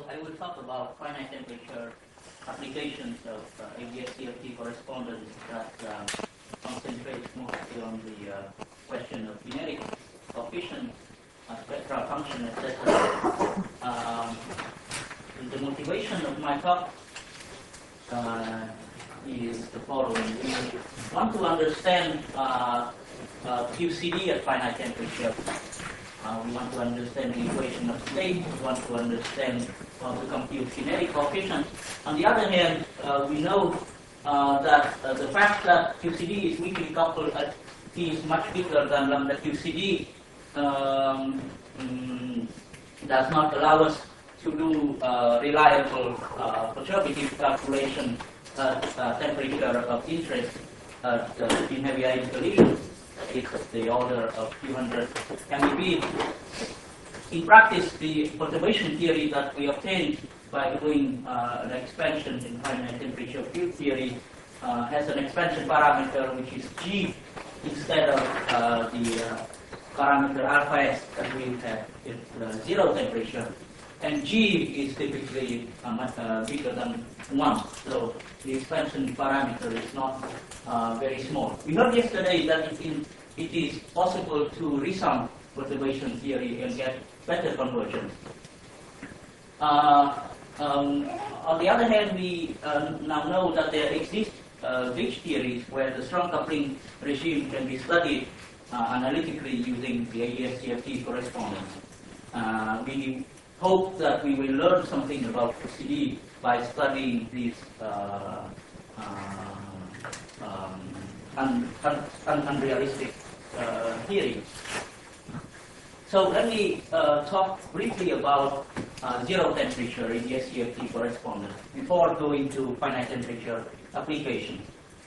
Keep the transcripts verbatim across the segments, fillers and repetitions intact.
So I will talk about finite temperature applications of uh, A D S C F T correspondence that uh, concentrates mostly on the uh, question of kinetic coefficient, uh, spectral function, et cetera. Um, the motivation of my talk uh, is the following. We want to understand uh, uh, Q C D at finite temperature. Uh, we want to understand the equation of state. We want to understand how to compute kinetic coefficients. On the other hand, uh, we know uh, that uh, the fact that Q C D is weakly coupled at T is much bigger than lambda Q C D um, mm, does not allow us to do uh, reliable uh, conservative calculation at uh, temperature of interest at, uh, in heavy ion collisions. It's the order of few hundred M e V. In practice, the perturbation theory that we obtained by doing uh, an expansion in finite temperature field theory uh, has an expansion parameter which is G instead of uh, the uh, parameter alpha S that we have at uh, zero temperature. And G is typically uh, much uh, bigger than one, so the expansion parameter is not uh, very small. We heard yesterday that it, in, it is possible to resum perturbation theory and get better convergence. Uh, um, on the other hand, we uh, now know that there exist uh, gauge theories where the strong coupling regime can be studied uh, analytically using the A D S C F T correspondence. Uh, we hope that we will learn something about Q C D by studying these uh, uh, um, un, un, un, unrealistic uh, theories. So let me uh, talk briefly about uh, zero temperature A D S C F T correspondence before going to finite temperature applications.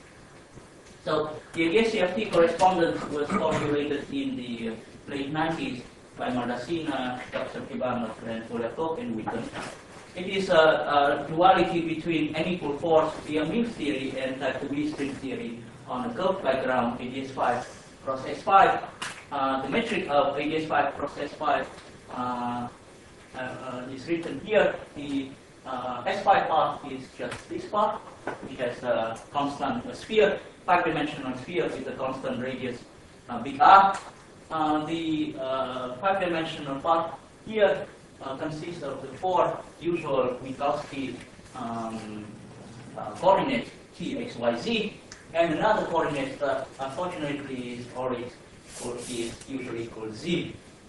So the A D S C F T correspondence was formulated in the late nineties by Mardasina, Doctor Kibanov, and Polyakov and Witten. It is a, a duality between N equal force via Mills theory and type two B string theory on a curved background A D S five cross S five. Uh, the metric of A D S five cross S five uh, uh, uh, is written here. The uh, S five part is just this part. It has a constant a sphere, five-dimensional sphere with a constant radius uh, big R. Uh, the uh, five-dimensional part here uh, consists of the four usual Minkowski um, uh, coordinates T, X, Y, Z, and another coordinate that unfortunately is always or is usually called Z.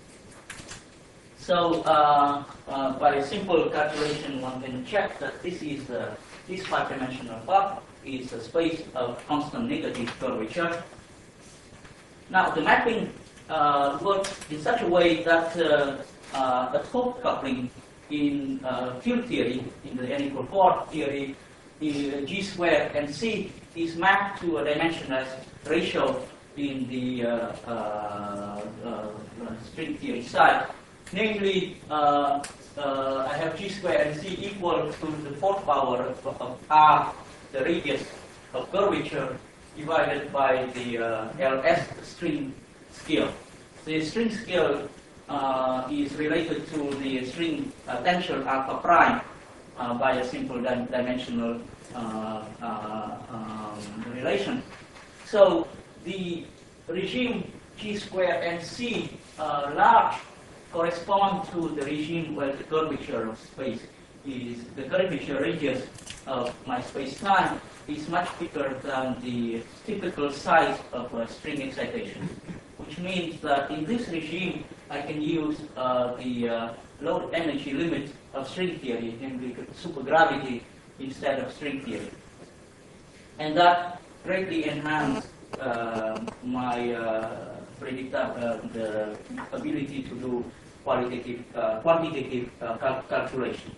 So uh, uh, by a simple calculation, one can check that this is uh, this five-dimensional part is a space of constant negative curvature. Now the mapping uh, works in such a way that uh, uh, a thought coupling in uh, field theory, in the N equal four theory, the G square and C is mapped to a dimensionless ratio in the uh, uh, uh, string theory side. Namely, uh, uh, I have G square and C equal to the fourth power of, of R, the radius of curvature, divided by the uh, L S string scale. The string scale uh, is related to the string uh, tensor alpha prime uh, by a simple dim dimensional uh, uh, um, relation. So the regime G square and C uh, large correspond to the regime where the curvature of space is, the curvature radius of my space-time is much bigger than the typical size of a string excitation, which means that in this regime I can use uh, the uh, low energy limit of string theory, namely supergravity instead of string theory. And that greatly enhances uh, my uh, predictable uh, the ability to do qualitative, uh, quantitative uh, cal calculation.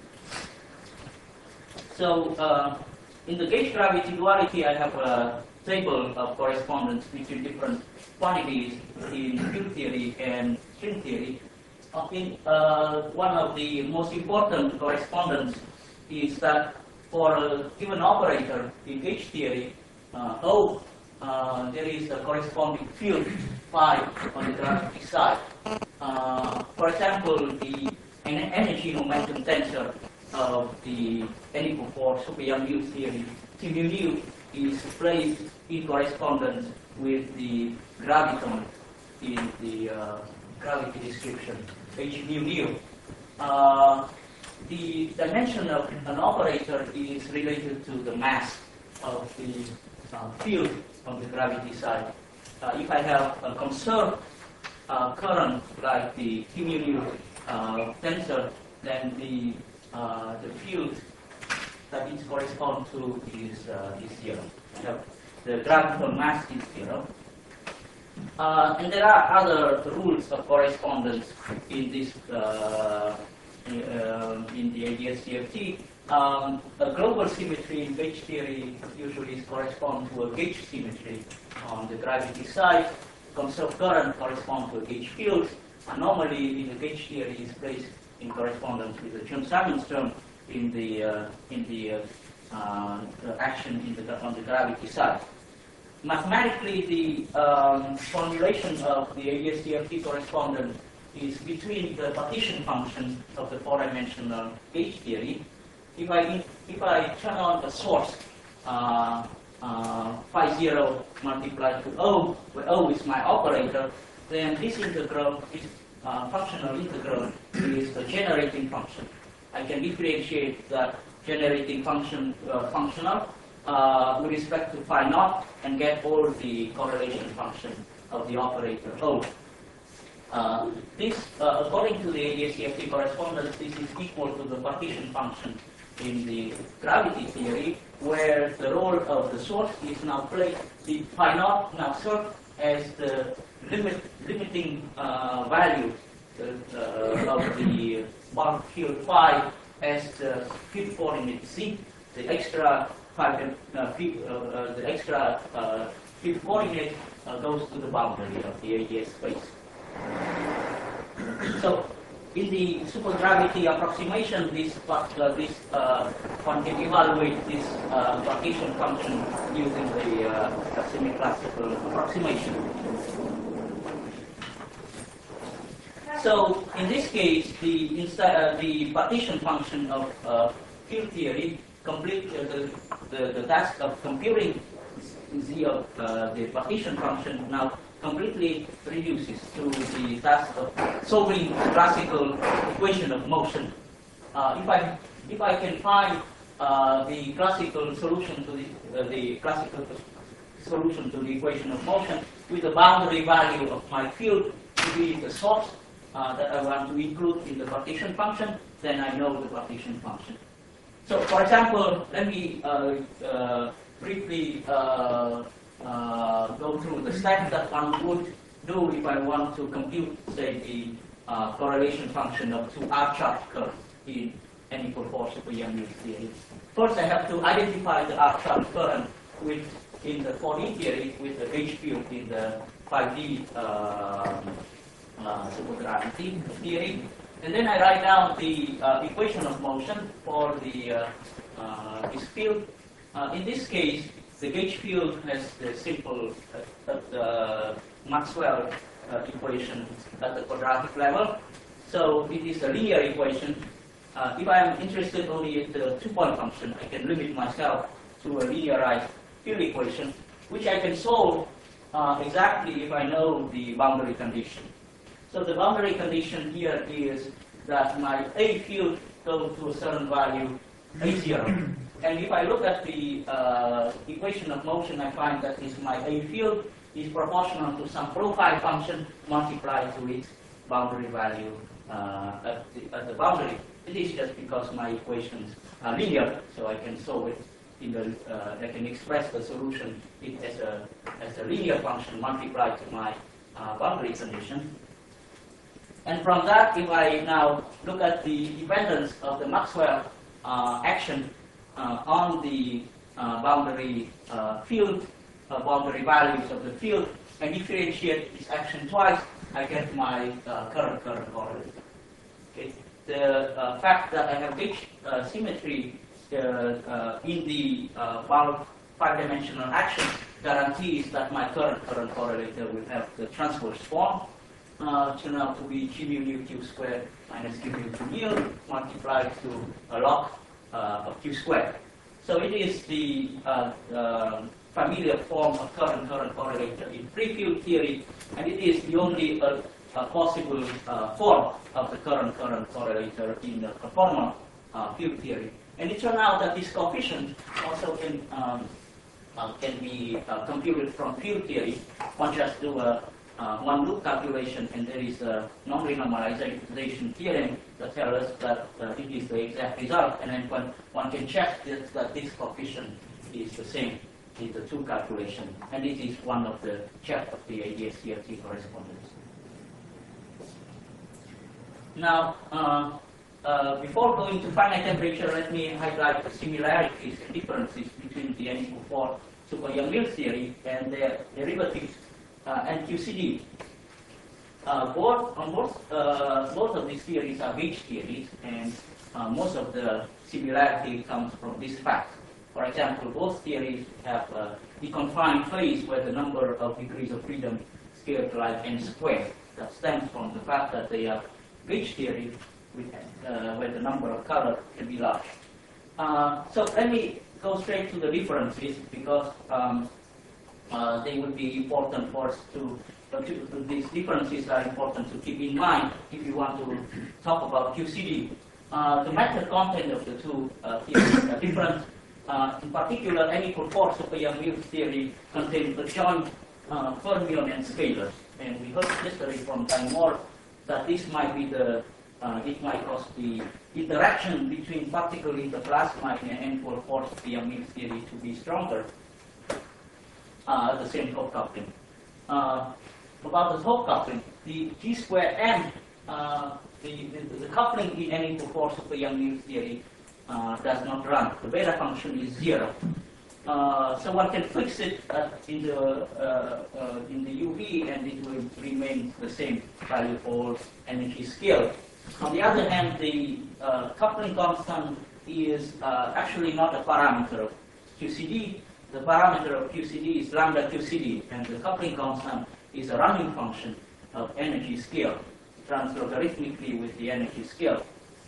So uh, in the gauge gravity duality, I have a table of correspondence between different quantities in field theory and string theory. Uh, in, uh, one of the most important correspondence is that for a given operator in gauge theory, uh, O, uh, there is a corresponding field phi on the gravitic side. Uh, for example, the an energy momentum tensor of the N equal four super Yang-Mills theory, T mu nu is placed in correspondence with the graviton in the uh, gravity description, H mu nu. Uh, the dimension of an operator is related to the mass of the uh, field on the gravity side. Uh, if I have a conserved uh, current like the T mu nu uh, tensor, then the uh, the field that it corresponds to is uh, is zero. So the graviton mass is zero. Uh, and there are other rules of correspondence in this uh, uh, in the A D S C F T. Um, a global symmetry in gauge theory usually corresponds to a gauge symmetry on the gravity side. Conserved current corresponds to a gauge field. Anomaly in the gauge theory is placed in correspondence with the Chern-Simons term in the uh, in the uh, uh, action in the, on the gravity side. Mathematically, the um, formulation of the A D S C F T correspondence is between the partition function of the four-dimensional gauge theory. If I if I turn on the source uh, uh, phi zero multiplied to O, where O is my operator, then this integral, this uh, functional integral, is the generating function. I can differentiate that generating function uh, functional uh, with respect to phi naught and get all the correlation function of the operator O. Uh, this, uh, according to the A D S C F T correspondence, this is equal to the partition function in the gravity theory, where the role of the source is now played, the phi naught now served as the limit, limiting uh, value uh, of the bound field phi as the field coordinate z. The extra phi, uh, field, uh, uh, the extra uh, field coordinate uh, goes to the boundary of the A D S space. So, in the supergravity approximation, this uh, this uh, one can evaluate this uh, partition function using the uh, semi-classical approximation. So, in this case, the uh, the partition function of uh, field theory complete uh, the, the the task of computing z of uh, the partition function now completely reduces to the task of solving the classical equation of motion. Uh, if I if I can find uh, the classical solution to the uh, the classical solution to the equation of motion with the boundary value of my field to be the source uh, that I want to include in the partition function, then I know the partition function. So, for example, let me uh, uh, briefly uh, Uh, go through the steps that one would do if I want to compute, say, the uh, correlation function of two R-charged curves in N equal four super Yang-Mills theory. First, I have to identify the R-charged current with in the four D theory with the gauge field in the five D uh, uh, supergravity theory, and then I write down the uh, equation of motion for the uh, uh, this field. Uh, in this case, the gauge field has the simple uh, uh, Maxwell uh, equation at the quadratic level. So it is a linear equation. Uh, if I am interested only at the two-point function, I can limit myself to a linearized field equation, which I can solve uh, exactly if I know the boundary condition. So the boundary condition here is that my A field goes to a certain value, A zero. And if I look at the uh, equation of motion, I find that this my A field is proportional to some profile function multiplied to its boundary value uh, at, the, at the boundary. It is just because my equations are linear, so I can solve it in the. Uh, I can express the solution as a as a linear function multiplied to my uh, boundary condition. And from that, if I now look at the dependence of the Maxwell uh, action Uh, on the uh, boundary uh, field, uh, boundary values of the field, and differentiate this action twice, I get my uh, current current correlate. Okay. The uh, fact that I have gauge uh, symmetry uh, uh, in the uh, five-dimensional action guarantees that my current current correlator will have the transverse form. uh, turn out to be g mu nu q squared minus q mu q mu multiplied to a log uh, of q squared. So it is the uh, uh, familiar form of current-current correlator in free field theory, and it is the only uh, uh, possible uh, form of the current-current correlator in the conformal uh, field theory. And it turned out that this coefficient also can um, uh, can be uh, computed from field theory. One just do a uh, one loop calculation, and there is a non-renormalization theorem that tells us that uh, it is the exact result. And then one one can check that, that this coefficient is the same in the two calculations, and it is one of the check of the A D S C F T correspondence. Now. Uh, Uh, before going to finite temperature, let me highlight the similarities and differences between the N equal four super Yang-Mills theory and their derivatives uh, and Q C D. Uh, both, on both, uh, both of these theories are H theories, and uh, most of the similarity comes from this fact. For example, both theories have uh, the confined phase where the number of degrees of freedom scaled like n squared. That stems from the fact that they are H theory, with, uh, where the number of colors can be large. Uh, so let me go straight to the differences, because um, uh, they would be important for us to, uh, to, these differences are important to keep in mind if you want to talk about Q C D. Uh, the method content of the two uh, theories are different. Uh, in particular, N equal four super Yang-Mills theory contains the joint uh, fermion and scalars. And we heard yesterday from Time Moore that this might be the Uh, it might cause the interaction between particle interplasma and N equal four super Yang-Mills theory to be stronger uh, at the same Hopf coupling. Uh, about the Hopf coupling, the G square M, uh, the, the, the coupling in N equal four super Yang-Mills theory uh, does not run. The beta function is zero. Uh, so one can fix it uh, in the uh, uh, in the U V, and it will remain the same value for energy scale. On the other hand, the uh, coupling constant is uh, actually not a parameter of Q C D. The parameter of Q C D is lambda Q C D, and the coupling constant is a running function of energy scale. It runs logarithmically with the energy scale.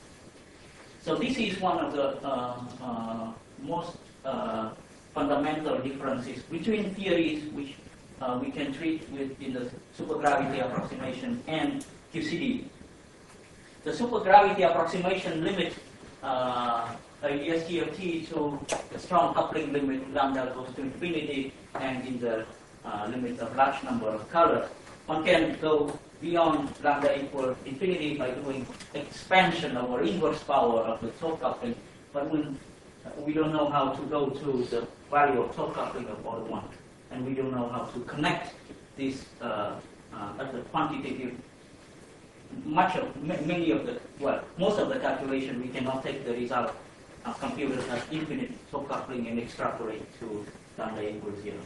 So this is one of the uh, uh, most uh, fundamental differences between theories which uh, we can treat with in the supergravity approximation and Q C D. The supergravity approximation limits uh, A D S C F T to the strong coupling limit lambda goes to infinity, and in the uh, limit of large number of colors. One can go beyond lambda equal infinity by doing expansion over inverse power of the Hopf coupling, but we, we don't know how to go to the value of Hopf coupling of order one, and we don't know how to connect this uh, uh, at the quantitative. Much of, many of the, well, most of the calculation, we cannot take the result uh, computed as infinite Hopf coupling and extrapolate to lambda equals zero.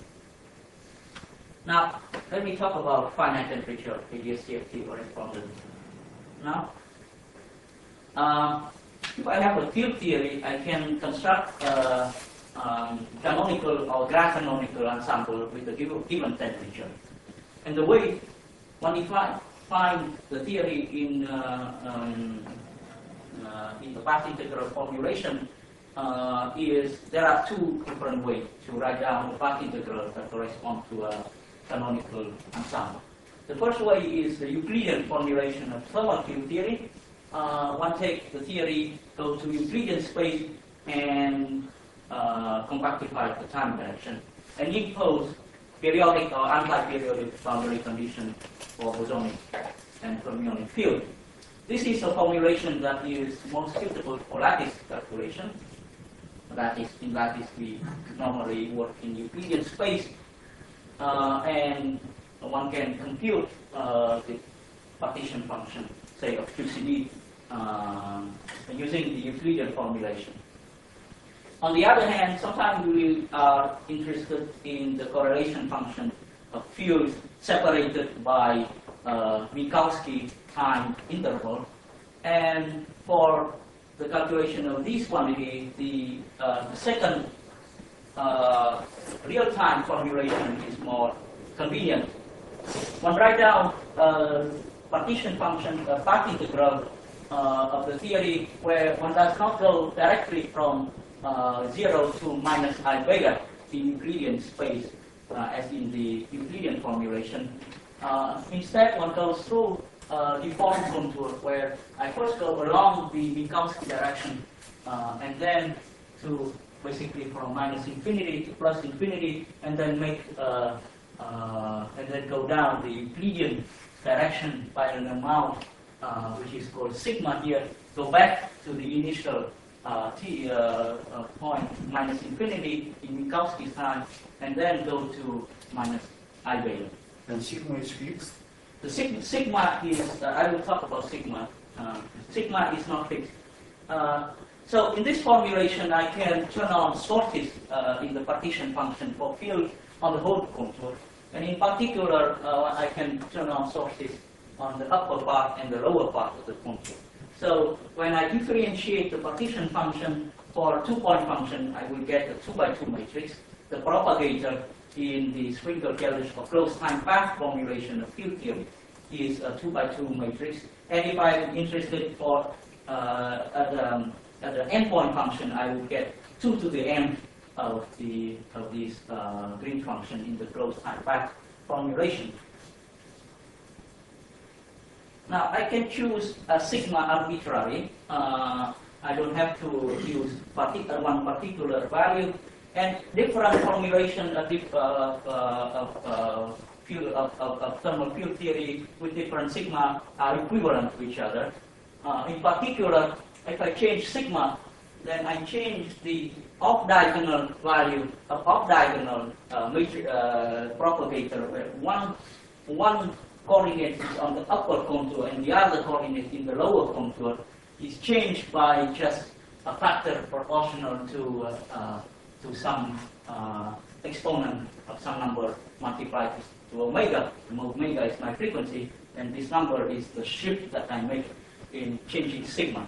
Now, let me talk about finite temperature A D S C F T correspondence. Now, uh, if I have a field theory, I can construct a um, canonical or grand canonical ensemble with a given temperature. And the way one defines find the theory in uh, um, uh, in the path integral formulation uh, is there are two different ways to write down the path integral that correspond to a canonical ensemble. The first way is the Euclidean formulation of thermal field theory. Uh, one takes the theory, goes to Euclidean space, and uh, compactifies the time direction, and impose periodic or anti-periodic boundary condition for bosonic and fermionic field. This is a formulation that is most suitable for lattice calculation. Lattice, in lattice we normally work in Euclidean space, uh, and one can compute uh, the partition function, say of Q C D, uh, using the Euclidean formulation. On the other hand, sometimes we are interested in the correlation function of fields separated by uh, Minkowski time interval. And for the calculation of this quantity, the, uh, the second uh, real-time formulation is more convenient. One write down uh, partition function, a part integral uh, of the theory where one does not go directly from uh, zero to minus I beta in Euclidean space, uh, as in the Euclidean formulation. Uh, instead, one goes through uh, deformed contour where I first go along the Minkowski direction uh, and then to basically from minus infinity to plus infinity, and then make uh, uh, and then go down the Euclidean direction by an amount uh, which is called sigma here. Go back to the initial uh, t uh, uh, point minus infinity in Minkowski's time, and then go to minus I beta. And sigma is fixed? The sig sigma is, uh, I will talk about sigma. Uh, sigma is not fixed. Uh, so in this formulation, I can turn on sources uh, in the partition function for field on the whole contour. And in particular, uh, I can turn on sources on the upper part and the lower part of the contour. So when I differentiate the partition function for a two-point function, I will get a two by two matrix. The propagator in the Schwinger-Keldysh or closed time path formulation of field theory is a two by two matrix. And if I'm interested for uh, at, um, at the endpoint function, I will get two to the n of the of this uh, Green function in the closed time path formulation. Now I can choose a sigma arbitrary. Uh, I don't have to use partic one particular value. And different formulation of, uh, uh, of, uh, field, of, of, of thermal field theory with different sigma are equivalent to each other. Uh, in particular, if I change sigma, then I change the off-diagonal value of off-diagonal uh, uh, propagator, where one, one coordinate is on the upper contour and the other coordinate in the lower contour is changed by just a factor proportional to uh, uh, to some uh, exponent of some number multiplied to omega. Omega is my frequency, and this number is the shift that I make in changing sigma.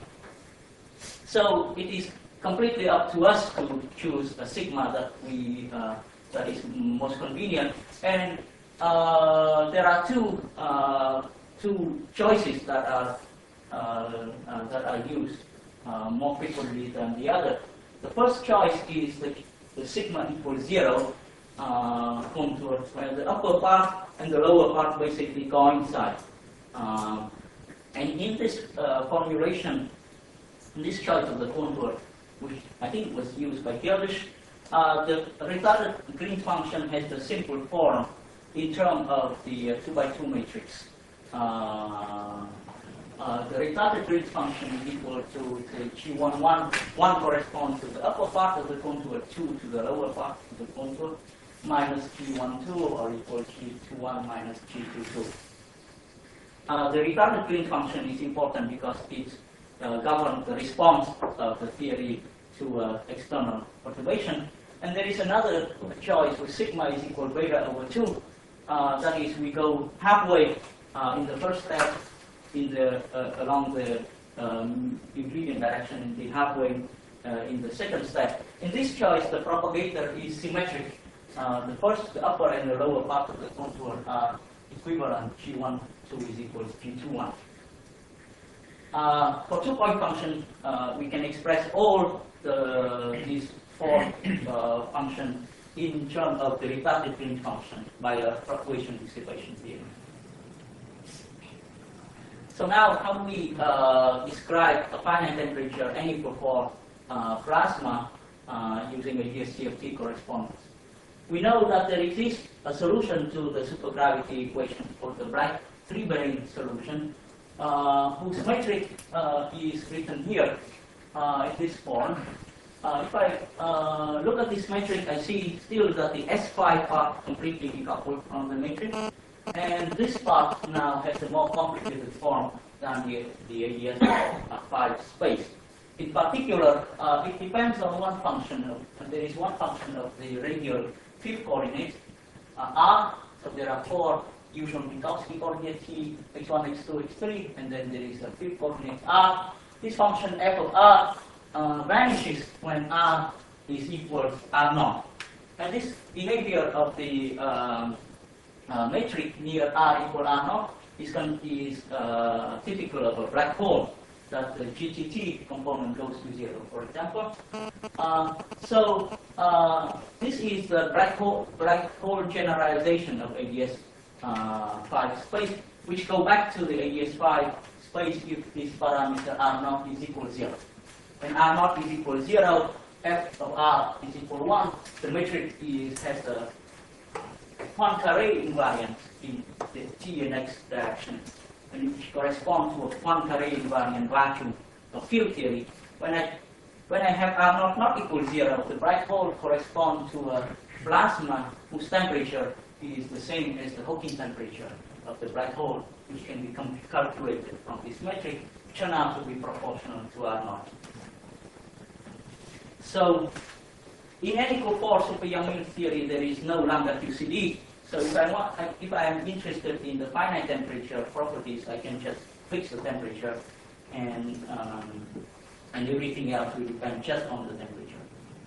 So it is completely up to us to choose a sigma that we uh, that is most convenient. And uh, there are two uh, two choices that are uh, uh, that are used uh, more frequently than the other. The first choice is the, the sigma equals zero uh, contour, where the upper part and the lower part basically coincide. Uh, and in this uh, formulation, in this choice of the contour, which I think was used by Keldysh, uh, the retarded Green function has the simple form in terms of the uh, two by two matrix. Uh, Uh, the retarded Green function is equal to the G one one. one corresponds to the upper part of the contour, two to the lower part of the contour, minus G one two, or equal G two one minus G two two. Uh, the retarded Green function is important because it uh, governs the response of the theory to uh, external perturbation. And there is another choice where sigma is equal beta over two. Uh, that is, we go halfway uh, in the first step, in the uh, along the um, Euclidean direction, in the halfway uh, in the second step. In this choice, the propagator is symmetric. Uh, the first, the upper and the lower part of the contour are equivalent. G one two is equal to G two one. Uh, for two-point function, uh, we can express all the, these four uh, functions in terms of the retarded Green function by a fluctuation dissipation theorem. So now, how do we uh, describe a finite temperature N equal four uh, plasma uh, using a G S C of T correspondence? We know that there exists a solution to the supergravity equation called the Bragg-Three-Bering solution, uh, whose metric uh, is written here uh, in this form. Uh, if I uh, look at this metric, I see still that the S five part completely decoupled from the matrix. And this part now has a more complicated form than the, the A D S five space. In particular, uh, it depends on one function. Of, there is one function of the radial field coordinates, uh, R. So there are four usual Minkowski coordinates, T, x one, x two, x three, and then there is a field coordinate R. This function f of R uh, vanishes when R is equal to R naught. And this behavior of the um, Uh, metric near R equal R naught is, is uh, typical of a black hole, that the G T T component goes to zero, for example. Uh, so uh, this is the black hole, black hole generalization of A D S five uh, space, which go back to the A D S five space if this parameter R naught is equal to zero. When R naught is equal to zero, f of R is equal to one, the metric is, has a Poincare invariant in the t and x direction, and which corresponds to a Poincare invariant vacuum of field theory. When I when I have R naught not equal to zero, the black hole corresponds to a plasma whose temperature is the same as the Hawking temperature of the black hole, which can be calculated from this metric, turn out to be proportional to R naught. So, in N equal four super-Yang-Mills theory, there is no lambda Q C D. So if I want, if I am interested in the finite temperature properties, I can just fix the temperature, and um, and everything else will depend just on the temperature.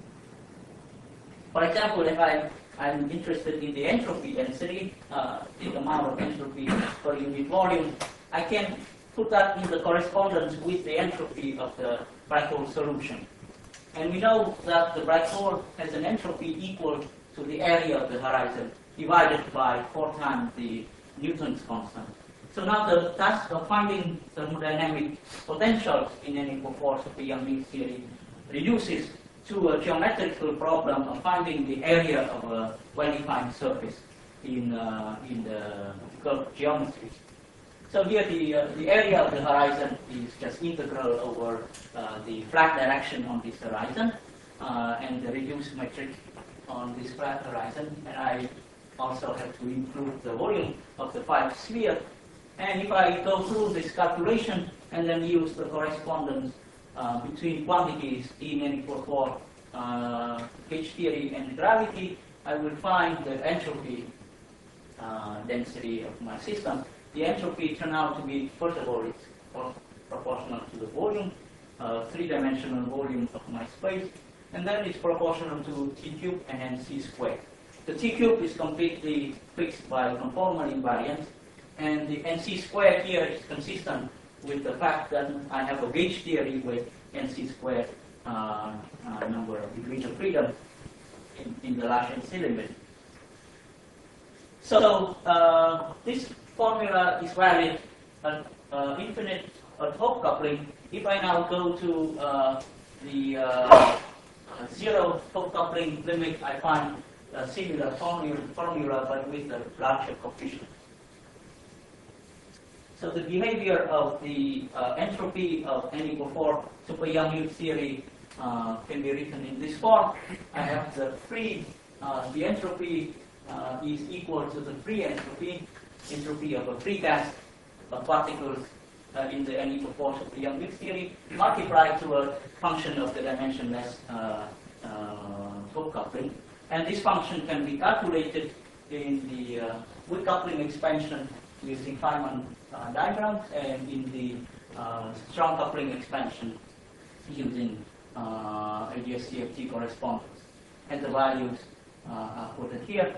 For example, if I I'm interested in the entropy density, uh, the amount of entropy per unit volume, I can put that in the correspondence with the entropy of the black hole solution. And we know that the black hole has an entropy equal to the area of the horizon divided by four times the Newton's constant. So now the task of finding thermodynamic potentials in N equal four super-Yang-Mills theory reduces to a geometrical problem of finding the area of a well-defined surface in, uh, in the curved geometry. So here the, uh, the area of the horizon is just integral over uh, the flat direction on this horizon uh, and the reduced metric on this flat horizon. And I also have to include the volume of the five sphere. And if I go through this calculation and then use the correspondence uh, between quantities in N equal four uh, gauge theory and gravity, I will find the entropy uh, density of my system. The entropy turned out to be, first of all, it's proportional to the volume, uh, three-dimensional volume of my space, and then it's proportional to T cubed and then C squared. The T cubed is completely fixed by conformal invariance, and the N C squared here is consistent with the fact that I have a gauge theory with N C squared uh, uh, number of degrees of freedom in, in the large N C limit. So uh, this formula is valid at uh, infinite ad hoc coupling. If I now go to uh, the uh, zero hook coupling limit, I find a similar formula, formula but with a larger coefficient. So the behavior of the uh, entropy of N equal four super-Yang-Mills theory uh, can be written in this form. I have the free, uh, the entropy uh, is equal to the free entropy, entropy of a free gas of particles uh, in the N equal four super-Yang-Mills theory, multiplied to a function of the dimensionless uh, uh, hook coupling. And this function can be calculated in the uh, Wick coupling expansion using Feynman uh, diagrams, and in the uh, strong coupling expansion using uh, A D S C F T correspondence. And the values uh, are put here.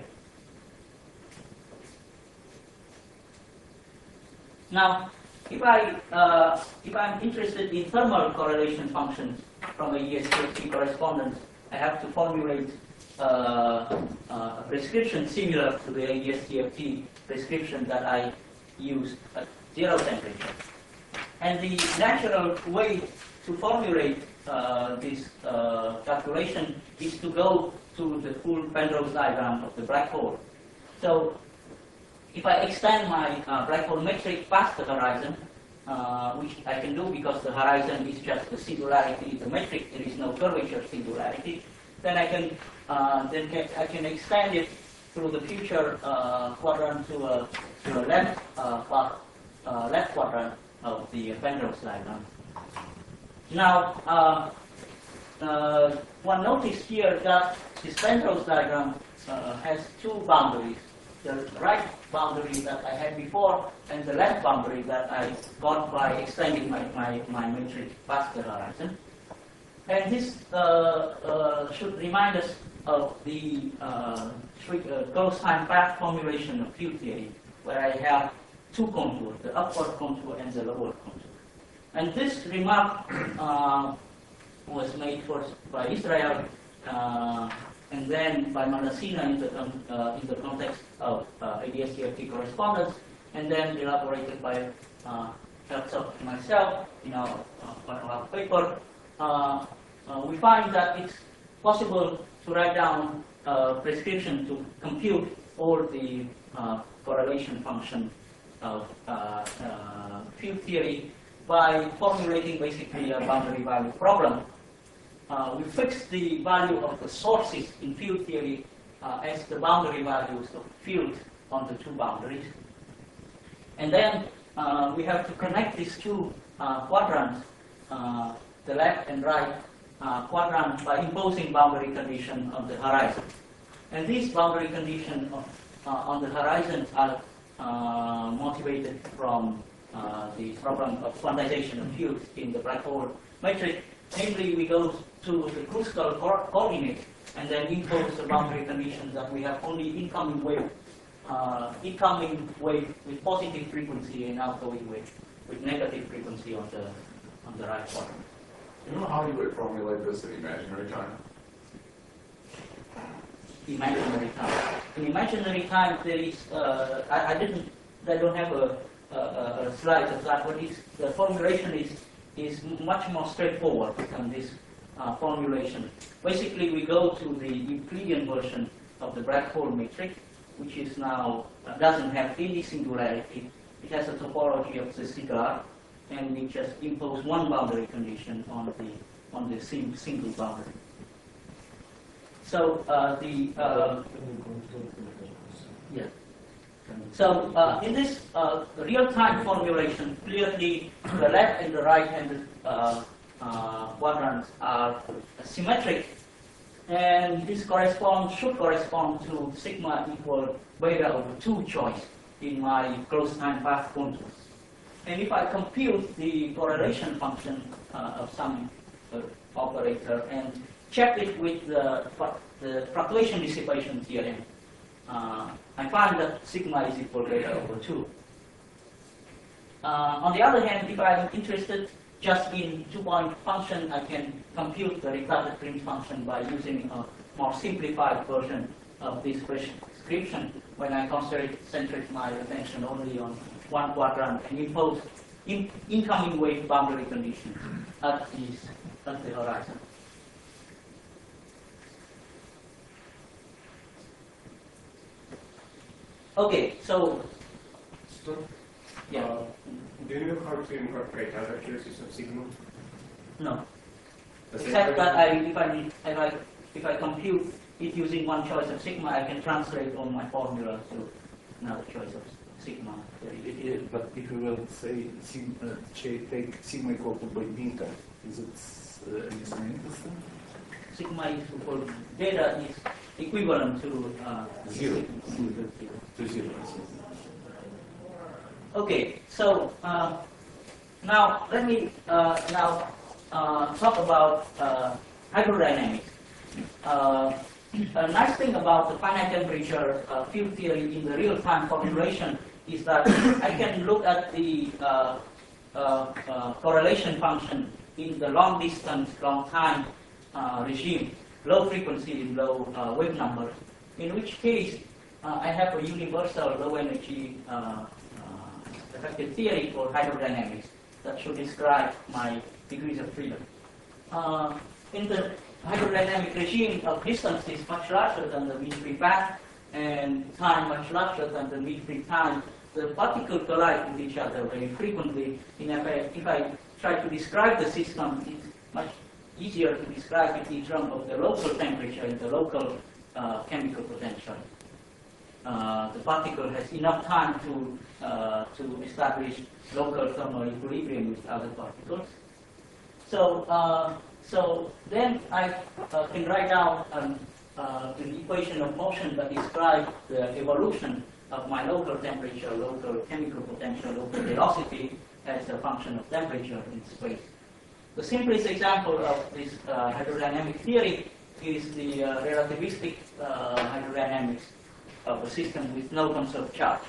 Now, if I uh, if I'm interested in thermal correlation functions from A D S C F T correspondence, I have to formulate uh, uh, a prescription similar to the A D S C F T prescription that I used at zero temperature. And the natural way to formulate uh, this uh, calculation is to go to the full Penrose diagram of the black hole. So if I extend my uh, black hole metric past the horizon, uh, which I can do because the horizon is just the singularity, the metric, there is no curvature singularity, then I can uh, then can, I can extend it through the future uh, quadrant to a, to a left uh, part, uh, left quadrant of the Penrose diagram. Now, uh, uh, one notice here that this Penrose diagram uh, has two boundaries. The right boundary that I had before and the left boundary that I got by extending my, my, my metric past the horizon. And this uh, uh, should remind us of the uh, uh, closed time path formulation of field theory, where I have two contours, the upward contour and the lower contour. And this remark uh, was made first by Israel uh, and then by Mendocino in the, uh, in the context of uh, A D S C F T correspondence, and then elaborated by uh, Herzog and myself in our, uh, our paper. Uh, uh, we find that it's possible to write down a prescription to compute all the uh, correlation function of uh, uh, field theory by formulating basically a boundary value problem. Uh, we fix the value of the sources in field theory uh, as the boundary values of fields on the two boundaries. And then uh, we have to connect these two uh, quadrants, uh, the left and right uh, quadrant, by imposing boundary condition on the horizon. And these boundary conditions uh, on the horizon are uh, motivated from uh, the problem of quantization of fields in the black hole matrix. Namely, we go to the Kruskal co coordinate and then impose the boundary conditions that we have only incoming wave, uh, incoming wave with positive frequency and outgoing wave with negative frequency on the on the right quadrant. You know how you would formulate this in imaginary time? Imaginary time. In imaginary time, there is uh, I, I didn't I don't have a, a, a slide of that, but it's, the formulation is is much more straightforward than this uh, formulation. Basically, we go to the Euclidean version of the black hole matrix, which is now uh, doesn't have any singularity. It has a topology of the cigar, and we just impose one boundary condition on the on the sim single boundary. So uh, the uh, yeah. So uh, in this uh, real-time formulation, clearly the left and the right-handed uh, uh, quadrants are symmetric, and this corresponds should correspond to sigma equal beta over two choice in my closed time path contours. And if I compute the correlation function uh, of some uh, operator and check it with the, the fluctuation dissipation theorem, uh, I find that sigma is equal to beta over two. Uh, on the other hand, if I'm interested just in two-point function, I can compute the retarded fringe function by using a more simplified version of this prescription when I concentrate my attention only on one quadrant and impose in, incoming wave boundary conditions at, these, at the horizon. Okay, so, so yeah. Uh, do you know how to incorporate other choices of sigma? No. The same Except way- that I, if I if I if I compute it using one choice of sigma, I can translate all my formula to another choice of sigma. Yeah, but if you will say sim, uh, take sigma equal to by beta, is it uh, any significant? Sigma is equal beta is equivalent to uh, Zero. zero. To zero. Okay, so uh, now let me uh, now uh, talk about uh, hydrodynamics. Uh, a nice thing about the finite temperature uh, field theory in the real-time formulation is that I can look at the uh, uh, uh, correlation function in the long distance, long time uh, regime, low frequency and low uh, wave numbers, in which case uh, I have a universal low energy uh, effective theory for hydrodynamics that should describe my degrees of freedom. Uh, in the hydrodynamic regime of distance is much larger than the mean-free path and time much larger than the mean-free time, the particles collide with each other very frequently. And if I, if I try to describe the system, it's much easier to describe it in terms of the local temperature and the local uh, chemical potential. Uh, the particle has enough time to uh, to establish local thermal equilibrium with other particles. So uh, so then I uh, can write down um, uh, an equation of motion that describes the evolution of my local temperature, local chemical potential, local velocity as a function of temperature in space. The simplest example of this uh, hydrodynamic theory is the uh, relativistic uh, hydrodynamics of a system with no conserved charge.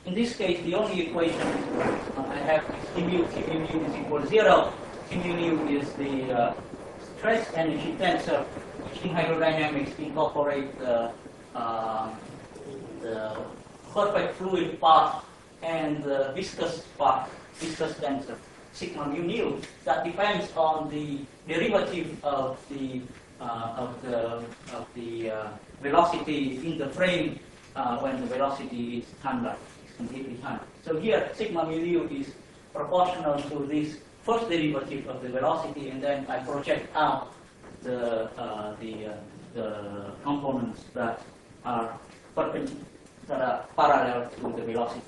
In this case, the only equation uh, I have is T mu, T mu nu is equal to zero. T mu nu is the uh, stress energy tensor, which in hydrodynamics incorporate the, uh, the perfect fluid part and the viscous part, viscous tensor, sigma mu nu, that depends on the derivative of the uh, of the of the uh, velocity in the frame uh, when the velocity is time-like, is completely time. So here, sigma mu nu is proportional to this first derivative of the velocity, and then I project out the uh, the uh, the components that are perpendicular, that are parallel to the velocity.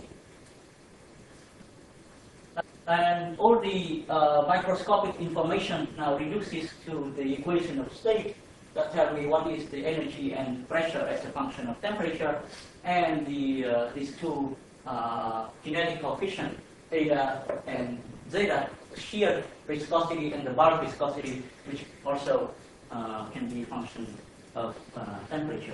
And all the uh, microscopic information now reduces to the equation of state that tell me what is the energy and pressure as a function of temperature, and the uh, these two uh, kinetic coefficients, eta and zeta, shear viscosity and the bulk viscosity, which also uh, can be a function of uh, temperature.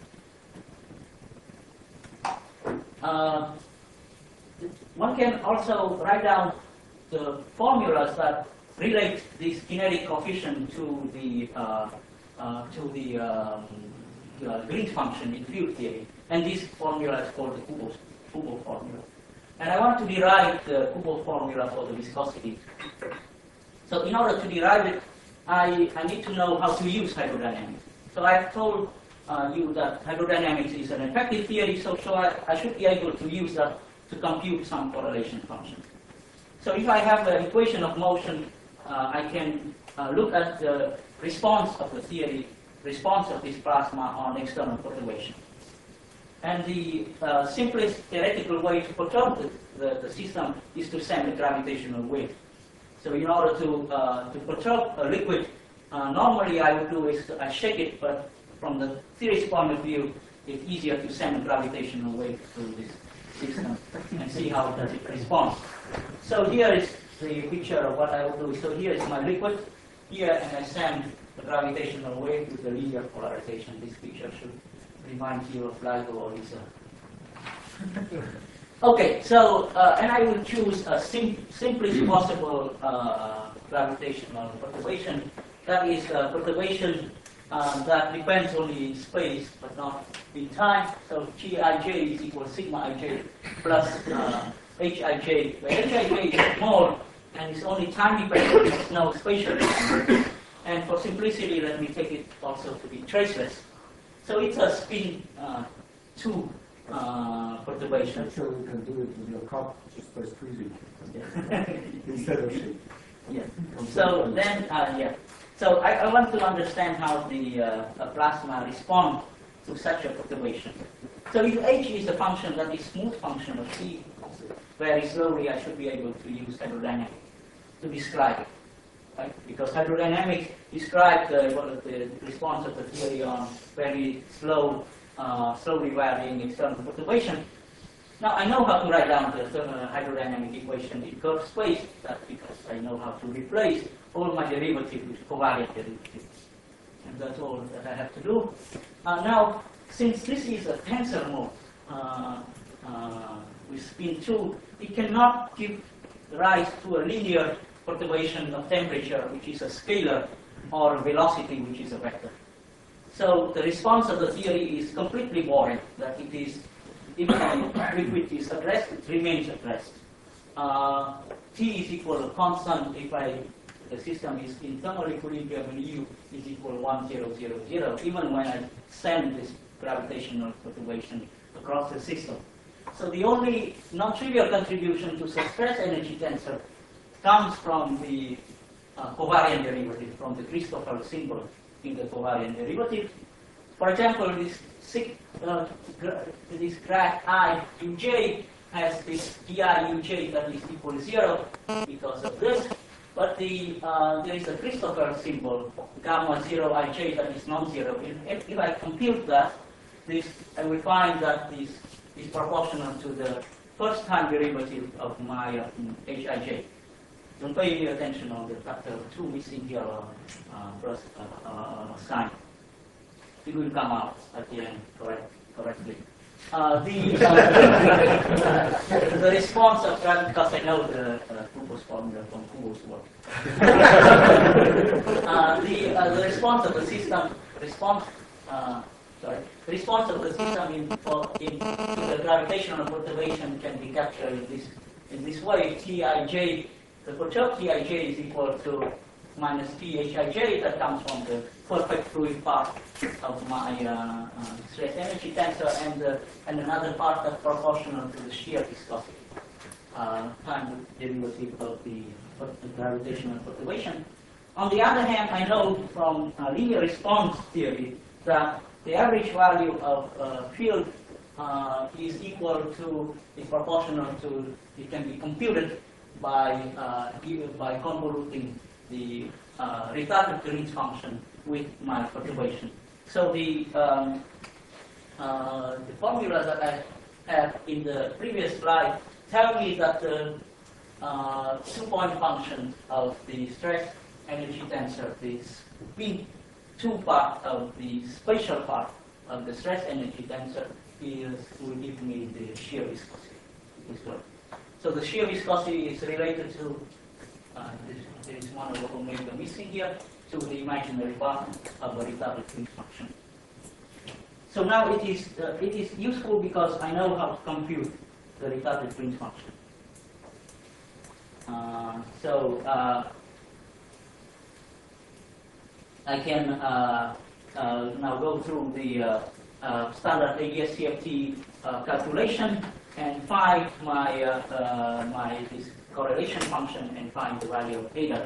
Uh, One can also write down the formulas that relate this kinetic coefficient to the uh, uh, to the um, uh, Green's function in field theory, and this formula is called the Kubo, Kubo formula. And I want to derive the Kubo formula for the viscosity. So in order to derive it, I, I need to know how to use hydrodynamics. So I've told uh, you that hydrodynamics is an effective theory, so, so I, I should be able to use that to compute some correlation function. So if I have an equation of motion, uh, I can uh, look at the response of the theory, response of this plasma on external perturbation. And the uh, simplest theoretical way to perturb the, the, the system is to send a gravitational wave. So in order to, uh, to perturb a liquid, uh, normally I would do is I shake it, but from the theory's point of view, it's easier to send a gravitational wave through this system and see how does it respond. So here is the picture of what I will do. So here is my liquid here, and I send the gravitational wave with the linear polarization. This picture should remind you of LIGO or LISA. Okay, so uh, and I will choose a sim simplest possible uh, gravitational perturbation. That is a perturbation Um, that depends only in space, but not in time. So G I J is equal to sigma ij plus uh, H I J, where H I J is small and it's only time dependent, there's no spatial dependence. And for simplicity, let me take it also to be traceless. So it's a spin uh, two uh, perturbation. Actually, you can do it with your cup just by squeezing Yeah. instead of shaking. Yeah. So then, uh, yeah. So I, I want to understand how the uh, plasma respond to such a perturbation. So if H is a function that is smooth function of T, very slowly I should be able to use hydrodynamics to describe it, right? Because hydrodynamics describes the, the response of the theory on very slow, uh, slowly varying external perturbation. Now I know how to write down the uh, hydrodynamic equation in curved space. That's because I know how to replace all my derivatives with covariant derivatives. And that's all that I have to do. Uh, now, since this is a tensor mode uh, uh, with spin two, it cannot give rise to a linear perturbation of temperature, which is a scalar, or velocity, which is a vector. So the response of the theory is completely boring, that it is, if the liquid is at rest, it remains at rest. Uh, T is equal to constant if I, the system is in thermal equilibrium and U is equal to one, zero, zero, zero, even when I send this gravitational perturbation across the system. So the only non-trivial contribution to stress energy tensor comes from the uh, covariant derivative, from the Christoffel symbol in the covariant derivative. For example, this six, uh, this graph I uj has this di uj that is equal to zero because of this, but the uh, there is a Christoffel symbol gamma zero ij that is non-zero. If, if I compute that, this I will find that this is proportional to the first time derivative of my uh, hij. Don't pay any attention on the factor two missing here uh, uh, first uh, uh, sign. It will come out at the end correct, correctly. uh, the, uh, the response of gravity, because I know the uh, Kubos formula from Kubos work. uh, the, uh, the response of the system, response, uh, sorry, the response of the system in, for, in, to the gravitational perturbation can be captured in this, in this way. Tij, the perturbed Tij is equal to minus Thij that comes from the perfect fluid part of my uh, uh, stress energy tensor, and uh, and another part that's proportional to the shear viscosity uh, time derivative of the, of the gravitational perturbation. On the other hand, I know from uh, linear response theory that the average value of uh, field uh, is equal to, is proportional to, it can be computed by uh, by convoluting the uh, retarded Green's function with my perturbation. So the um, uh, the formula that I have in the previous slide tell me that the uh, two-point function of the stress energy tensor, this P two part of the spatial part of the stress energy tensor, is will give me the shear viscosity. So the shear viscosity is related to uh, this, there is one over omega missing here, to the imaginary part of a retarded Green's function. So now it is uh, it is useful because I know how to compute the retarded Green's function. Uh, so uh, I can uh, uh, now go through the uh, uh, standard A D S C F T uh, calculation and find my uh, uh, my this correlation function and find the value of eta.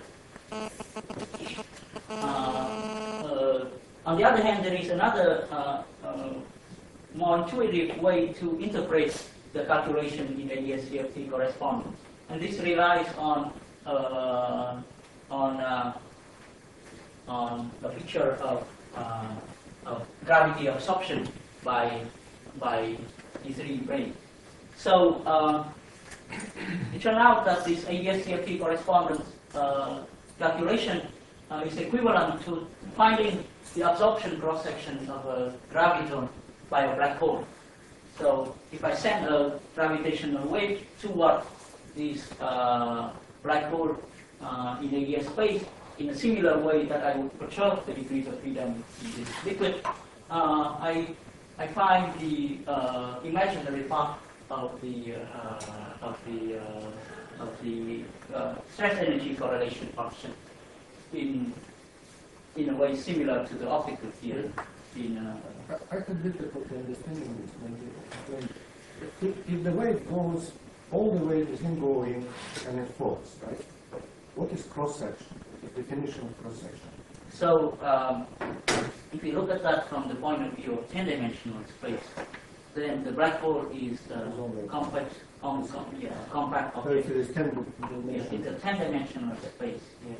Uh, uh, on the other hand, there is another uh, uh, more intuitive way to interpret the calculation in A D S C F T correspondence, and this relies on uh, on uh, on a feature of, uh, of gravity absorption by by E three brain. So uh, it turned out that this A D S C F T correspondence uh, calculation uh, is equivalent to finding the absorption cross-section of a graviton by a black hole. So if I send a gravitational wave toward this uh, black hole uh, in A D S space in a similar way that I would perturb the degrees of freedom in this liquid, uh, I, I find the uh, imaginary part of the uh, of the uh, of the uh, stress energy correlation function in in a way similar to the optical theory. In uh, I, I had difficulty understanding this. When you, when, if, if the wave goes all the way within going and it falls, right? What is cross section? The definition of cross section. So um, if you look at that from the point of view of ten-dimensional space, then the black hole is uh, compact, com, com, yeah, compact So object. if it is ten Yeah, dimensions. it's a ten-dimensional space. Yeah.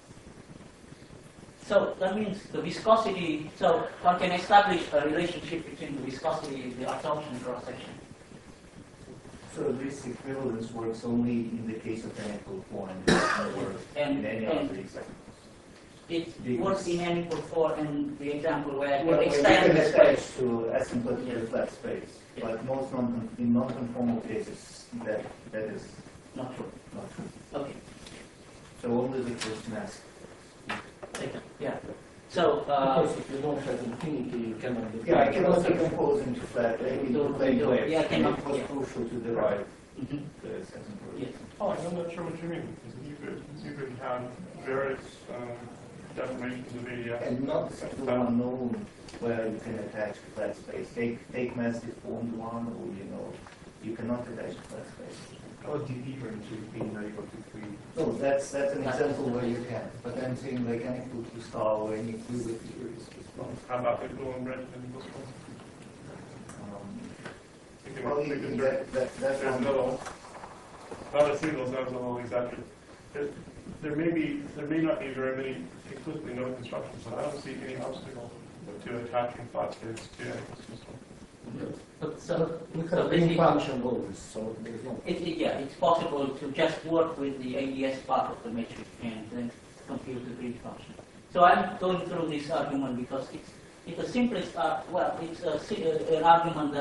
So that means the viscosity. So one can establish a relationship between the viscosity and the absorption cross-section. So this equivalence works only in the case of an equal point, or And- in any and- other example. It Because- works in any four and the example where I can Well, we extend can the attach space. to asymptotically Yeah. flat space, Yeah. but most non in non-conformal cases, that that is Not true. not true. Okay. So only the first mass. Take it. Yeah. So uh, Because if you don't have infinity, you cannot define. Yeah, I can also decompose into flat, uh, into Don't- plane don't- waves. yeah, I and cannot- it was yeah. crucial to derive mhm, the asymptotic. yes. Oh, I'm not sure what you mean, because you could, you could have various um, definitions of A D S. And not still unknown where you can attach flat space. Take take mass deformed one, or you know, you cannot attach flat space. How different should be equal to three? No, that's that's an example where you can. But I'm saying like an equal to star or any fluid theories as well. How about the blue and red and this one? Um, You can well, make you- it that, that, that's There's one. no, not a single sense of all exactly. There, there may be, there may not be very many explicitly known constructions, but I don't see any obstacle to attaching flat space to any system. But so, We so have green basically, function always, so there is no. it, it, yeah, it's possible to just work with the A D S part of the matrix and then compute the Green function. So I'm going through this argument because it's it's the simplest. Uh, well, it's a, si- uh, an argument that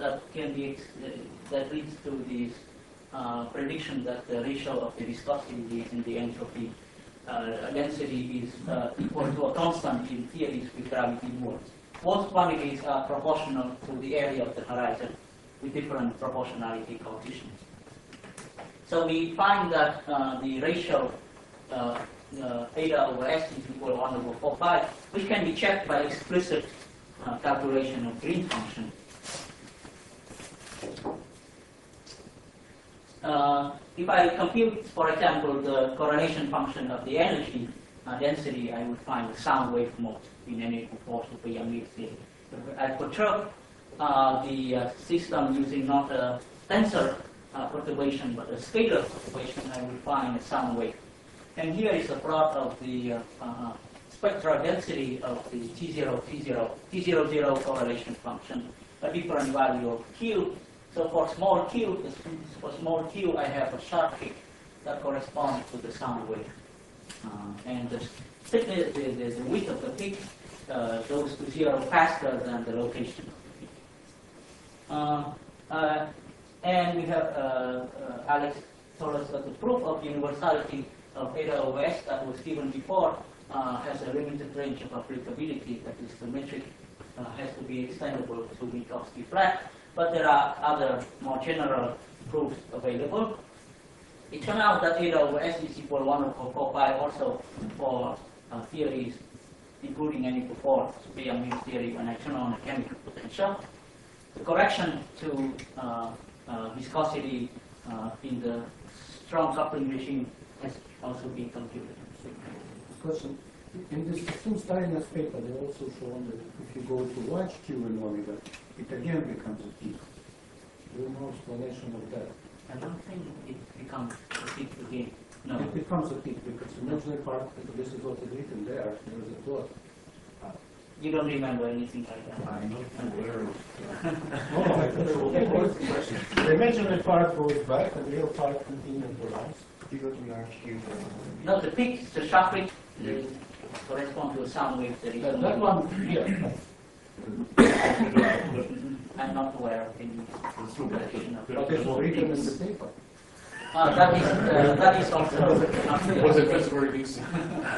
that can be ex- uh, that leads to this uh, prediction that the ratio of the viscosity and the entropy uh, density is uh, equal to a constant in theories with gravity inwards. Both quantities are proportional to the area of the horizon with different proportionality coefficients. So we find that uh, the ratio uh, uh, eta over s is equal to one over four pi, which can be checked by explicit uh, calculation of Green function. Uh, if I compute, for example, the correlation function of the energy uh, density, I would find the sound wave mode in n equal four to P M E theory. If I perturb uh, the uh, system using not a tensor uh, perturbation but a scalar perturbation, I will find a sound wave. And here is a plot of the uh, uh, spectral density of the T zero, T zero, T zero, zero correlation function, a different value of Q. So for small q, for small q, I have a sharp peak that corresponds to the sound wave. Uh, and the thickness, the, the, the width of the peak uh, goes to zero faster than the location of the peak. Uh, uh, and we have, uh, uh, Alex told us that the proof of universality of eta over s that was given before uh, has a limited range of applicability, that is the metric uh, has to be extendable to Minkowski flat. But there are other more general proofs available. It turns out that eta over s is equal to one over four pi also for uh, theories, including n equal four, P M U theory, when I turn on the chemical potential. The correction to uh, uh, viscosity uh, in the strong coupling regime has also been computed. Question. In this Tim Steiner's paper, they also shown that if you go to large Q in omega, it again becomes a peak. There is no explanation of that. I don't think it becomes a peak again. No. It becomes a peak because the imaginary part, this is what is written there, there is a plot. You don't remember anything like that. I'm not aware of No, the imaginary part goes back and the real part continues to rise. you go to large Q. No, the peak, the sharp peak, is correspond to a sound wave that is That, only that one here. I'm not aware of any explanation of But it's written in the paper. Uh, that is uh, that is also not clear. Was it just where you see?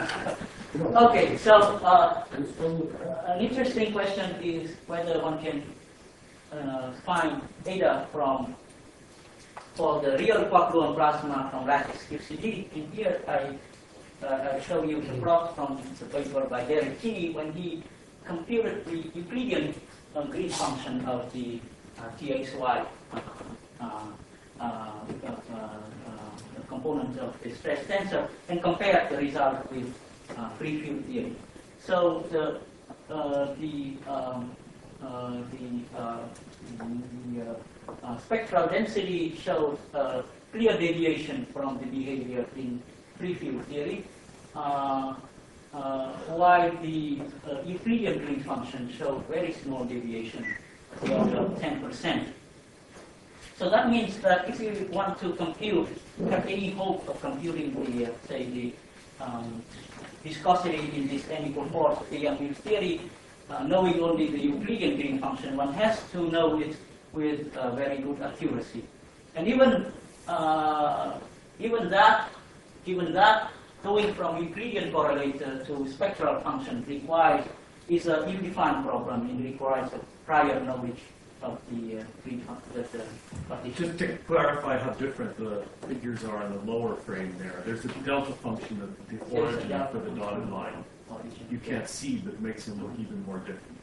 Okay, so uh, It's probably- an interesting question is whether one can uh, find data from for the real quark-gluon plasma from lattice Q C D. In here, I uh, I show you the plot from the paper by Derek Key when he computed the Euclidean uh, Green function of the uh, T X Y uh, uh, uh, uh, uh, component of the stress tensor and compared the result with uh, free field theory. So the uh, the um, uh, the, uh, the uh, uh, spectral density shows uh, clear deviation from the behavior in free field theory, uh, uh, while the uh, Euclidean Green function shows very small deviation, of the order of ten percent. So that means that if you want to compute, have any hope of computing the, uh, say, the um, viscosity in this n equal four P M U theory, uh, knowing only the Euclidean Green function, one has to know it with uh, very good accuracy. And even uh, even that, given that, going from Euclidean correlator to spectral function requires is a ill-defined problem. It requires a prior knowledge of the uh, green function. Uh, Just to clarify how different the figures are in the lower frame there, there's a delta function of the origin for the dotted line. You can't see, but it makes it look even more different.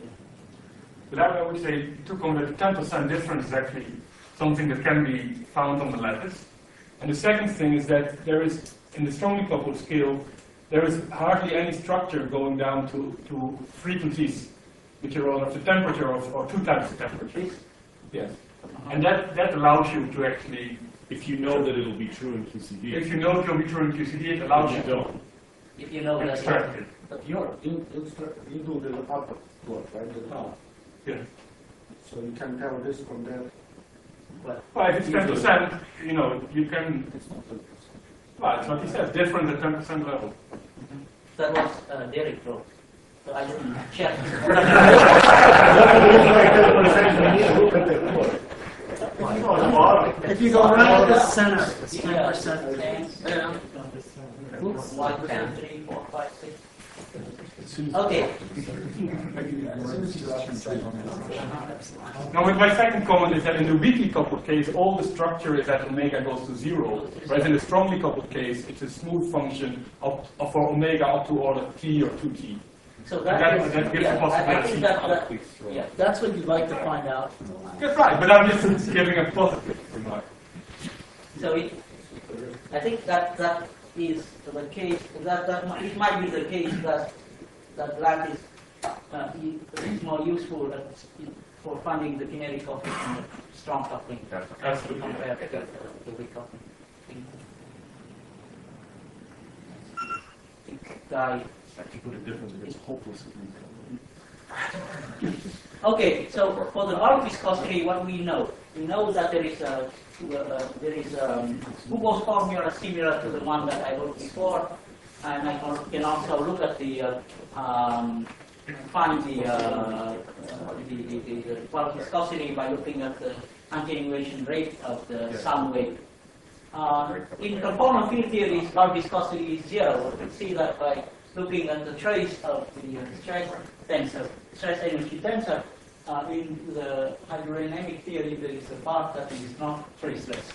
But I would say, to comment, the ten percent difference is actually something that can be found on the lattice. And the second thing is that there is, in the strongly coupled scale, there is hardly any structure going down to, to frequencies which are of the temperature of, or two times the temperature. Yes. And that, that allows you to actually, If you know that it'll be true in Q C D. if you know it will be true in Q C D, it allows you you to don't. if you know that. extract it. But you're, you, you, you do the upper plot, right, the top. Yeah. So you can tell this from that. Well, if it's ten percent, you know, you can, It's not ten percent. well, it's like you said, different at ten percent level. That was uh, Derek wrote. So I didn't check. If you go right at the center, it's ten Yeah, percent. ten, one, ten, three, four, five, six. Okay. Now, with my second comment is that in the weakly coupled case, all the structure is that omega goes to zero, whereas in the strongly coupled case, it's a smooth function of, of for omega up to order t or two t. So That- that, that is, gives yeah, a I, I possibility. think that, that yeah. That's what you'd like to find out. That's right, but I'm just giving a positive remark. So it, I think that that is the case. That that mi- it might be the case that that that is uh, is more useful at, for finding the kinetic coefficient of strong coupling Absolutely. compared to the weak coupling. I think Guy. To put it differently, it's hopeless. Okay, so for the bulk viscosity, what we know, we know that there is a uh, there is um, Hugo's formula similar to the one that I wrote before, and I can- can also look at the uh, um, find the, uh, uh, the, the, the, the bulk viscosity by looking at the attenuation rate of the sound wave. Uh, in conformal field theories, bulk viscosity is zero. We can see that by looking at the trace of the uh, stress tensor, stress energy tensor. Uh, in the hydrodynamic theory, there is a part that is not traceless.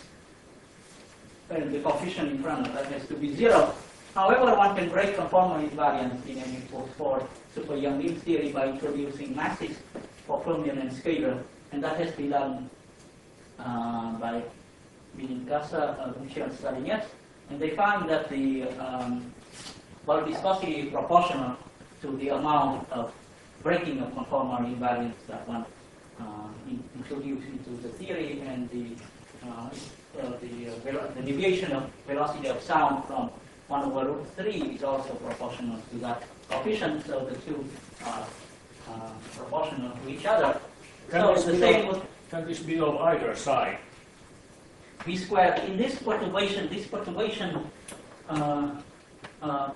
And the coefficient in front of that has to be zero. However, one can break conformal invariance in any for super Young-Lin theory by introducing masses for fermion and scalar, and that has been done uh, by Benincasa, uh, Michel Stalignet, and they find that the um, bulk viscosity is proportional to the amount of breaking of conformal invariance that one uh, in, introduced into the theory, and the uh, uh, the, uh, velo the deviation of velocity of sound from one over root three is also proportional to that coefficient. So the two are uh, proportional to each other. Can so this the be same of- with Can this be of either side? v squared. In this perturbation, this perturbation uh, uh,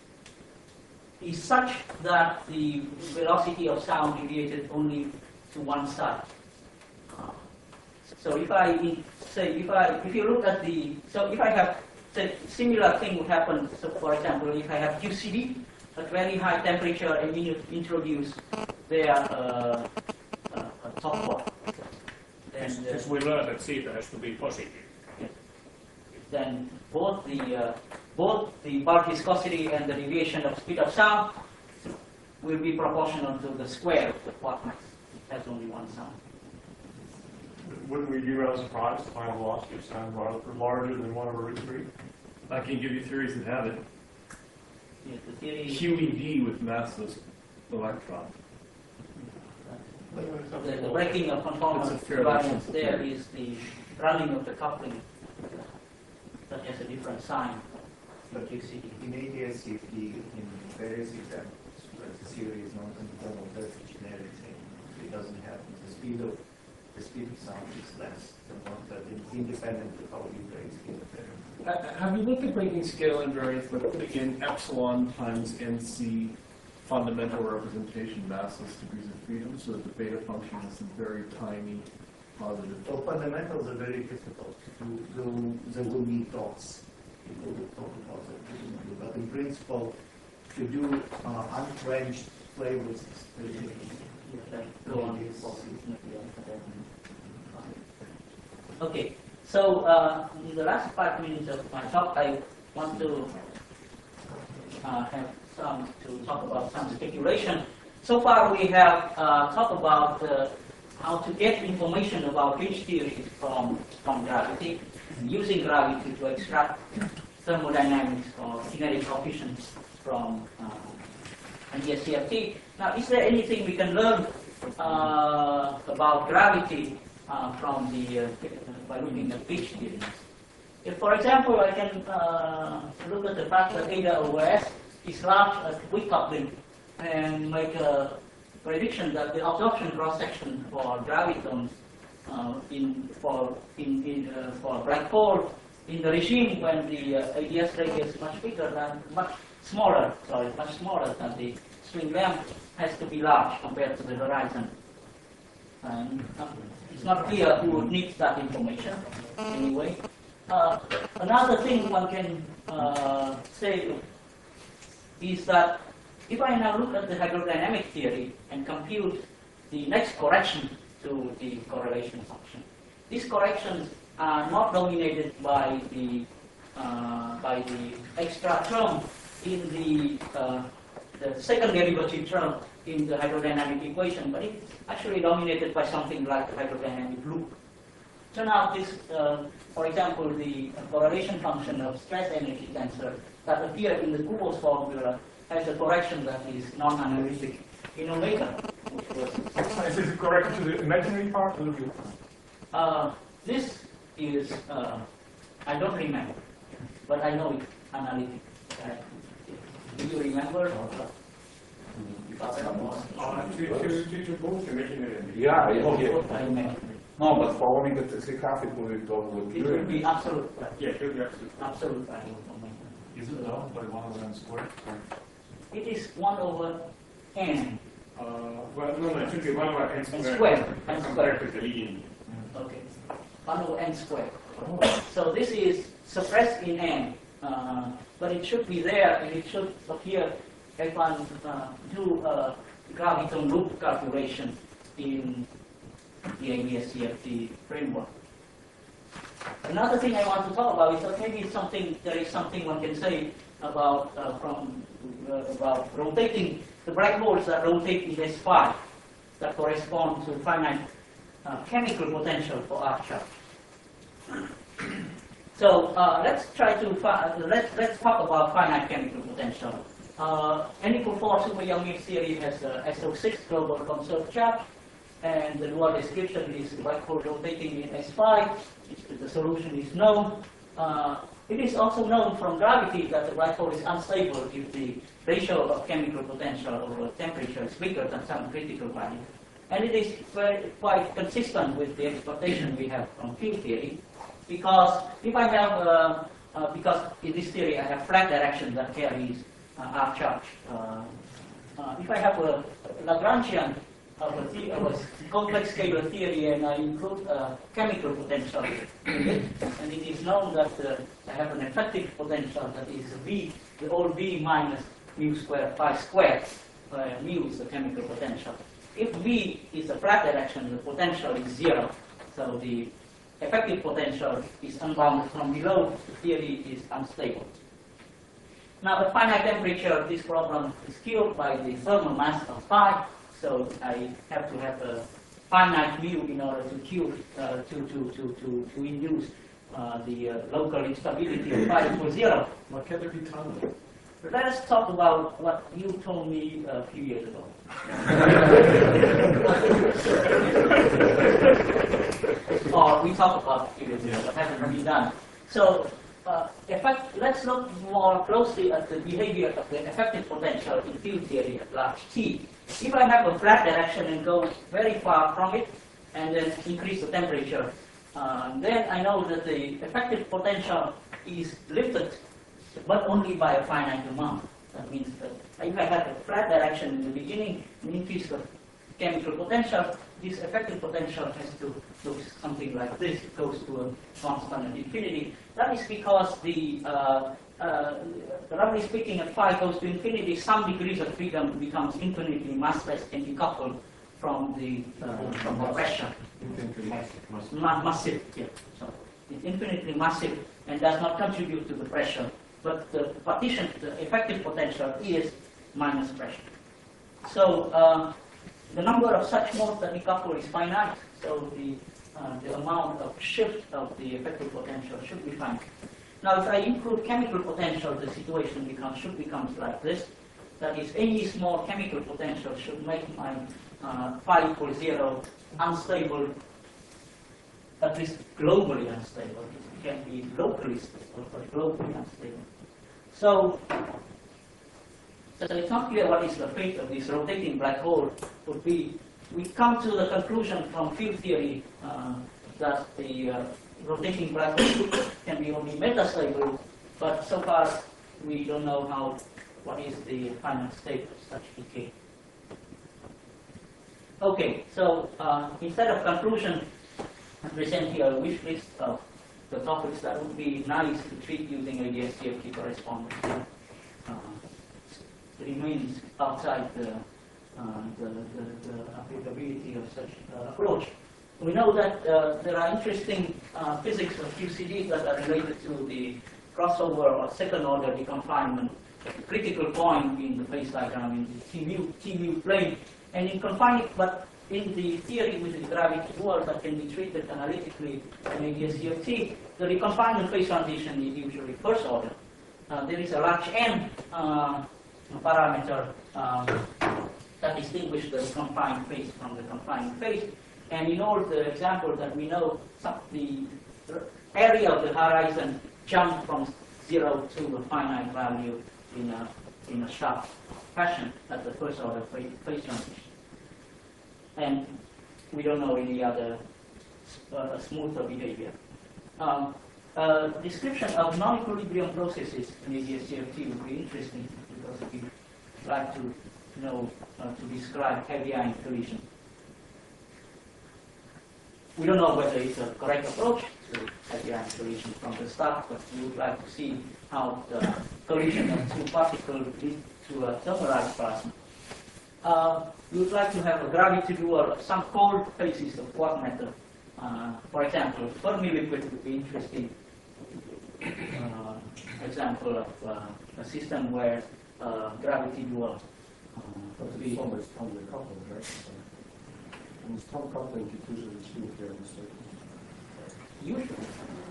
is such that the velocity of sound deviated only to one side. Uh, So if I in- say, if I, if you look at the, so if I have, say, similar thing would happen. So for example, if I have Q C D at very high temperature and you introduce their uh, uh, a top pot, then the- As we learned that theta has to be positive. then both the uh, both the bulk viscosity and the deviation of speed of sound will be proportional to the square of the pot mass. It has only one sound. Wouldn't we be rather surprised to find velocity of sound rather larger than one over root three? I can give you theories that have it. Yes, the theory Q E D with massless electron. the, the breaking of conformal It's a fairly invariance simple there theory. is the running of the coupling that has a different sign for Q C D. In A D S C F D, in various examples, where the theory is non-conformal, that's a generic thing. It doesn't happen. The speed of the speed of sound is less than one that is independent of how you break scale there. Ha- Have you looked at breaking scale invariance by putting in epsilon times N C fundamental representation massless degrees of freedom so that the beta function is some very tiny positive? So fundamentals are very difficult. You will, there will be dots. People will talk about that. But in principle, to do uh, unquenched flavors is very difficult. Go on. Okay, so uh, in the last five minutes of my talk, I want to uh, have some to talk about some speculation. So far, we have uh, talked about uh, how to get information about H theories from from gravity, using gravity to extract thermodynamics or kinetic coefficients from uh, N D S C F T. Now, is there anything we can learn uh, about gravity uh, from the uh, by looking at H theories? If, for example, I can uh, look at the fact that eta over S is large at weak coupling and make a prediction that the absorption cross section for gravitons uh, in for in, in uh, for black hole in the regime when the uh, A D S radius is much bigger than much smaller, sorry, much smaller than the swing length has to be large compared to the horizon. And uh, it's not clear who needs that information anyway. Uh, another thing one can uh, say is that if I now look at the hydrodynamic theory and compute the next correction to the correlation function, these corrections are not dominated by the uh, by the extra term in the uh, the second derivative term in the hydrodynamic equation, but it's actually dominated by something like the hydrodynamic loop. Turn out this, uh, for example, the correlation function of stress energy tensor that appeared in the Kubo's formula has a correction that is non-analytic in omega, which was Is it correct to the imaginary part or the real part? uh, this is uh, I don't remember, but I know it's analytic. Uh, do you remember? Uh, to, to, to, to both imaginary and real. Yeah, yeah, Both- yeah. both I remember. No, but following the, the graphic movie talk would It will be absolute, right? Yeah, it will be absolute. Absolute value of omega. Is it known by one of them squared? It is one over n. Uh, well, no, no, it should be one over n squared. squared, n Compared to the leading. Okay. one over n squared. So this is suppressed in n, uh, but it should be there and it should appear if I uh, do a graviton loop calculation in the A B S C F T framework. Another thing I want to talk about is that maybe it's something there is something one can say about uh, from uh, about rotating the black holes that rotate in S phi that correspond to finite uh, chemical potential for arc charge. So uh, let's try to fi let's let's talk about finite chemical potential. Uh, N equal four super Yang-Mills theory has a S O six global conserved charge, and the dual description is the black hole rotating in S phi. The solution is known. Uh, it is also known from gravity that the black hole is unstable if the ratio of chemical potential over temperature is bigger than some critical value. And it is very, quite consistent with the expectation we have from field theory, because if I have, uh, uh, because in this theory I have flat direction that carries uh, arc charge. Uh, uh, if I have a Lagrangian of a, the of a complex scalar theory and I include uh, chemical potential in it, and it is known that uh, I have an effective potential that is V, the whole V minus mu squared phi squared, where mu is the chemical potential. If V is a flat direction, the potential is zero, so the effective potential is unbounded from below, the theory is unstable. Now, at finite temperature, this problem is cured by the thermal mass of phi, so I have to have a finite mu in order to cure, uh, to, to, to, to, to induce uh, the uh, local instability of phi equals zero. Why can't there be time? Let us talk about what you told me a few years ago. Or we talked about a few years ago, but hasn't been done. So, uh, effect, let's look more closely at the behavior of the effective potential in field theory at large T. If I have a flat direction and go very far from it, and then increase the temperature, uh, then I know that the effective potential is lifted, but only by a finite amount. That means that if I have a flat direction in the beginning, an increase the chemical potential, this effective potential has to look something like this. It goes to a constant at infinity. That is because the, uh, uh, roughly speaking, at phi goes to infinity, some degrees of freedom becomes infinitely massless and decoupled from the, uh, from the pressure. Ma massive, yeah. So it's infinitely massive and does not contribute to the pressure. But the partition, the effective potential is minus pressure. So uh, the number of such modes that decouple is finite. So the uh, the amount of shift of the effective potential should be finite. Now, if I include chemical potential, the situation becomes should becomes like this. That is, any small chemical potential should make my uh, phi equals zero unstable, at least globally unstable. It can be locally stable, but globally unstable. So, so it's not clear what is the fate of this rotating black hole would be. We come to the conclusion from field theory uh, that the uh, rotating black hole can be only metastable, but so far we don't know how what is the final state of such decay. Okay, so uh, instead of conclusion, I present here a wish list of the topics that would be nice to treat using A D S C F T correspondence. Uh, remains outside the, uh, the, the, the applicability of such uh, approach. We know that uh, there are interesting uh, physics of Q C Ds that are related to the crossover or second order deconfinement, the critical point in the phase diagram in the T mu, T mu plane, and in confining, but in the theory with the gravity dual that can be treated analytically in A D S C F T, the reconfinement phase transition is usually first order. Uh, there is a large N uh, parameter um, that distinguishes the confined phase from the confining phase. And in all the examples that we know, some, the area of the horizon jumped from zero to a finite value in a, in a sharp fashion at the first order phase, phase transition. And we don't know any other uh, smoother behavior. Um, a description of non-equilibrium processes in A D S C F T would be interesting because we like to know uh, to describe heavy ion collision. We don't know whether it's a correct approach to heavy ion collision from the start, but we would like to see how the collision of two particles lead to a thermalized plasma. Uh, we would like to have a gravity dual of some cold phases of quark matter. Uh, for example, Fermi liquid would be interesting. Uh, example of uh, a system where uh, gravity dual uh, would be. It's always strongly coupled, right? And strong coupling it usually achieved here in the state. Usually.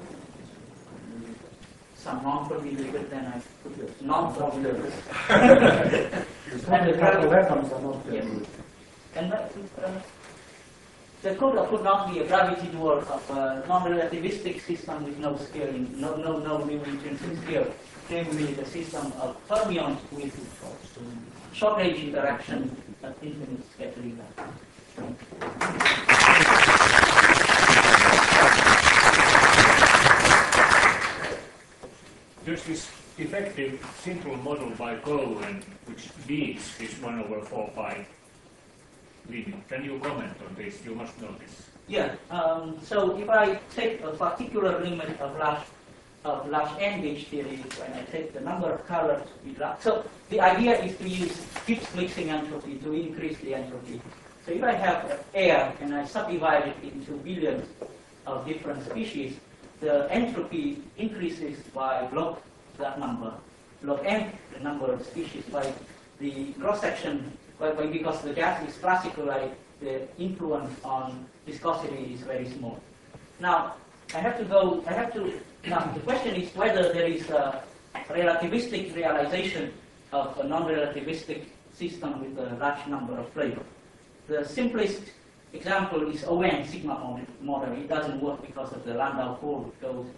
Some non-Fermi liquid, then I put it non-Fermi liquid. And the couple atoms are not Yes. good. And that, uh, there could or could not be a gravity dual of a non-relativistic system with no scaling, no no no new intrinsic scale, namely the system of fermions with short range interaction at infinite scattering. There's this effective simple model by Cohen which beats this one over four pi limit. Can you comment on this? You must know this. Yeah. Um, so if I take a particular limit of large of large N gauge theory, when I take the number of colors to be large, so the idea is to use Gibbs mixing entropy to increase the entropy. So if I have air and I subdivide it into billions of different species, the entropy increases by log that number, log n, the number of species, by the cross section. But because the gas is classical, like the influence on viscosity is very small. Now, I have to go, I have to, now the question is whether there is a relativistic realization of a non-relativistic system with a large number of flavors. The simplest example is O N sigma model. It doesn't work because of the Landau pole. It goes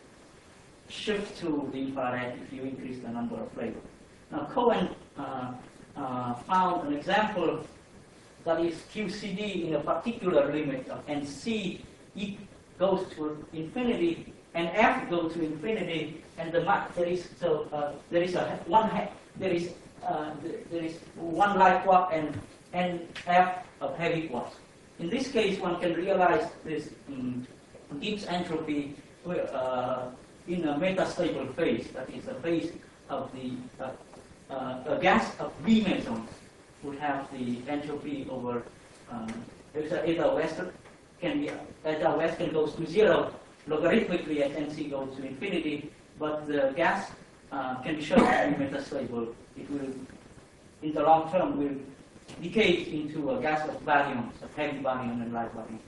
shift to the infrared if you increase the number of flavors. Now, Cohen uh, Uh, found an example that is Q C D in a particular limit of and C E goes to infinity and F goes to infinity, and the there is so uh, there is a one there is uh, there is one light quark and and F of heavy quarks. In this case, one can realize this um, Gibbs entropy uh, in a metastable phase, that is a phase of the uh, Uh, a gas of B mesons would have the entropy over um, eta west can be eta west can goes to zero logarithmically as N C goes to infinity, but the gas uh, can be shown to be metastable. It will, in the long term, will decay into a gas of baryons, of heavy baryon and light baryon.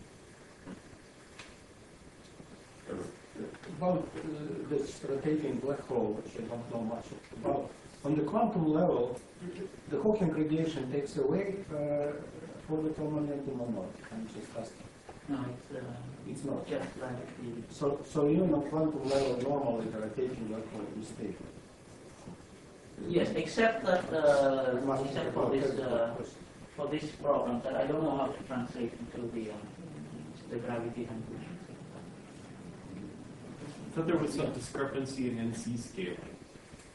About uh, this rotating black hole, which I don't know much about. On the quantum level, the Hawking radiation takes away uh, for the momentum or not? I'm just asking. No, it's, uh, it's not. Just like the so, so even on quantum level, normally the rotating black hole is stable. Yes, except that uh, except for this uh, for this problem that I don't know how to translate into the uh, the gravity conclusion. I thought there was some discrepancy in N C scaling.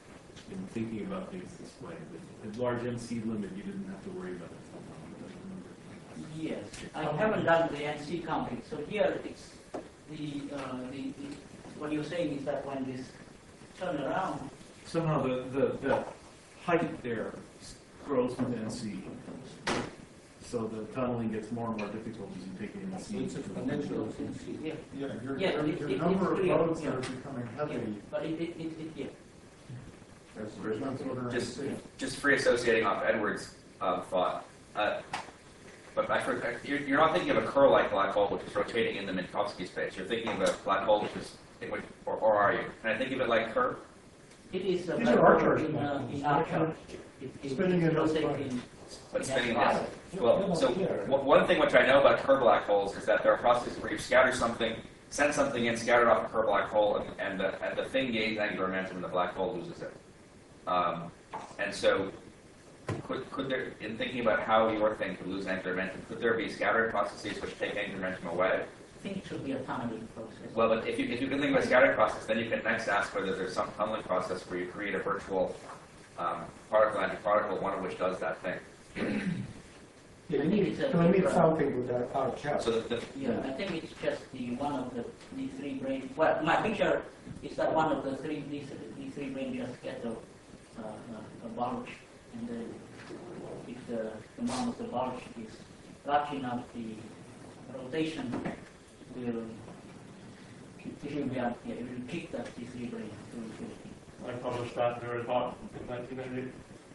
in thinking about things this way. With a large N C limit, you didn't have to worry about it. Yes, I haven't done the N C counting. So here it's the, uh, the, the what you're saying is that when this turn around, Somehow the, the, the height there grows with N C. So the tunneling gets more and more difficult as you take the N C. It's exponential. yeah, Yeah, your, Yeah, your, it- your it- number it's of clear, roads yeah. that are becoming yeah, heavy, but it, it, it, it yeah. there's, there's no order in Just, C. just free associating off Edward's uh, thought. Uh, but I, for- you're, you're not thinking of a Kerr-like black hole which is rotating in the Minkowski space. You're thinking of a black hole which is, in which, or, or are you? Can I think of it like Kerr? It is a These are our charts. in, uh, in our chart. It, it, Spinning in those rotating. But in spinning in that this. Well, so w- one thing which I know about Kerr black holes is that there are processes where you scatter something, send something in, scatter it off a Kerr black hole, and, and, the, and the thing gains angular momentum and the black hole loses it. Um, and so, could, could there, in thinking about how your thing could lose angular momentum, could there be scattering processes which take angular momentum away? I think it should be a tunneling process. Well, but if you, if you can think of a scattering process, then you can next ask whether there's some tunneling process where you create a virtual um, particle antiparticle, one of which does that thing. Yeah, I you think need it's a to limit different- something with that our chart. So the, the, Yeah, I think it's just the one of the, the three brain. Well, my picture is that one of the three these, these three brain just get a, uh, a bulge, and then if the amount of the bulge is large enough, the rotation will it will be up here. It will kick that these three brain to infinity. I published that in a report in nineteen ninety-eight.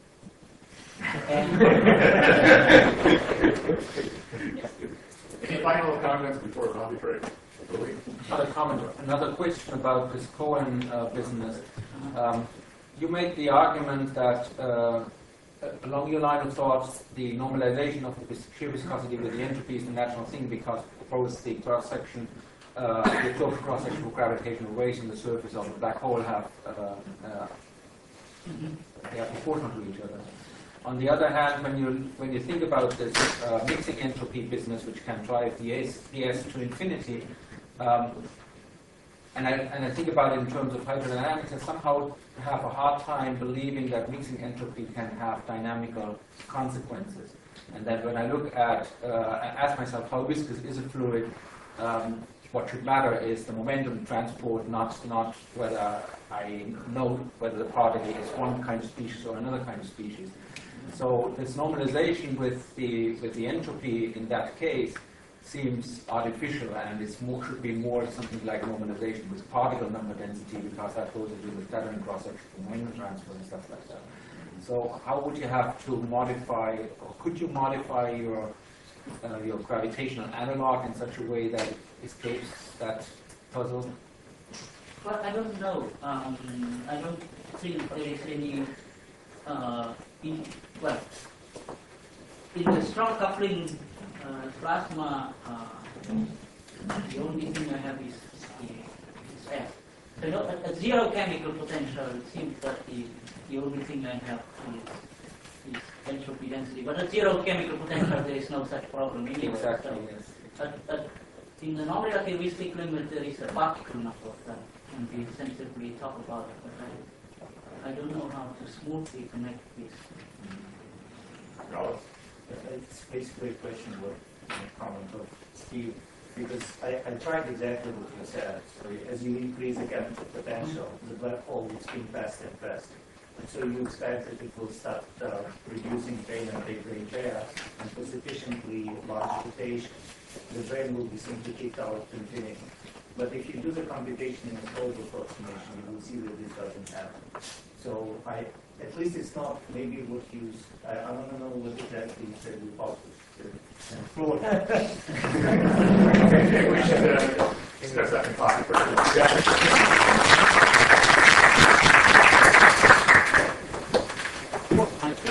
Any final comments before coffee break? Another comment, another question about this Cohen uh, business. Um, you made the argument that uh, along your line of thought, the normalization of the shear viscosity with the entropy is the natural thing because both the cross section, uh, the close cross section of gravitational waves on the surface of the black hole have uh, uh, they are proportional to each other. On the other hand, when you when you think about this uh, mixing entropy business, which can drive the S, the S to infinity, um, and I and I think about it in terms of hydrodynamics, I somehow have a hard time believing that mixing entropy can have dynamical consequences. And that when I look at uh, ask myself how viscous is a fluid, um, what should matter is the momentum transport, not not whether I know whether the particle is one kind of species or another kind of species. So this normalization with the with the entropy in that case seems artificial, and it's more, should be more something like normalization with particle number density, because that goes into the scattering cross-section momentum transfer and stuff like that. So how would you have to modify, or could you modify your uh, your gravitational analog in such a way that it escapes that puzzle? Well, I don't know. Um, I don't think there is any. Uh, in, well, in the strong coupling uh, plasma, uh, the only thing I have is, is F. So, you know, at, at zero chemical potential, it seems that the, the only thing I have is, is entropy density. But at zero chemical potential, there is no such problem anyway. Exactly, So, yes. at, at, in the non-relativistic limit, there is a particle number that can be sensibly talked about. But I, I don't know how to smoothly connect this. It's basically a question of a comment of Steve, because I, I tried exactly what you said. So as you increase the chemical potential, the black hole will spin faster and faster. And so you expect that it will start uh, reducing drain and big drain gas, and for sufficiently large rotation, the drain will be simply kicked out to infinity. But if you do the computation in a fold approximation, you will see that this doesn't happen. So I, at least it's not maybe what you, I, I don't know what exactly you said you published. Okay, we should uh, discuss that in coffee break. Yeah.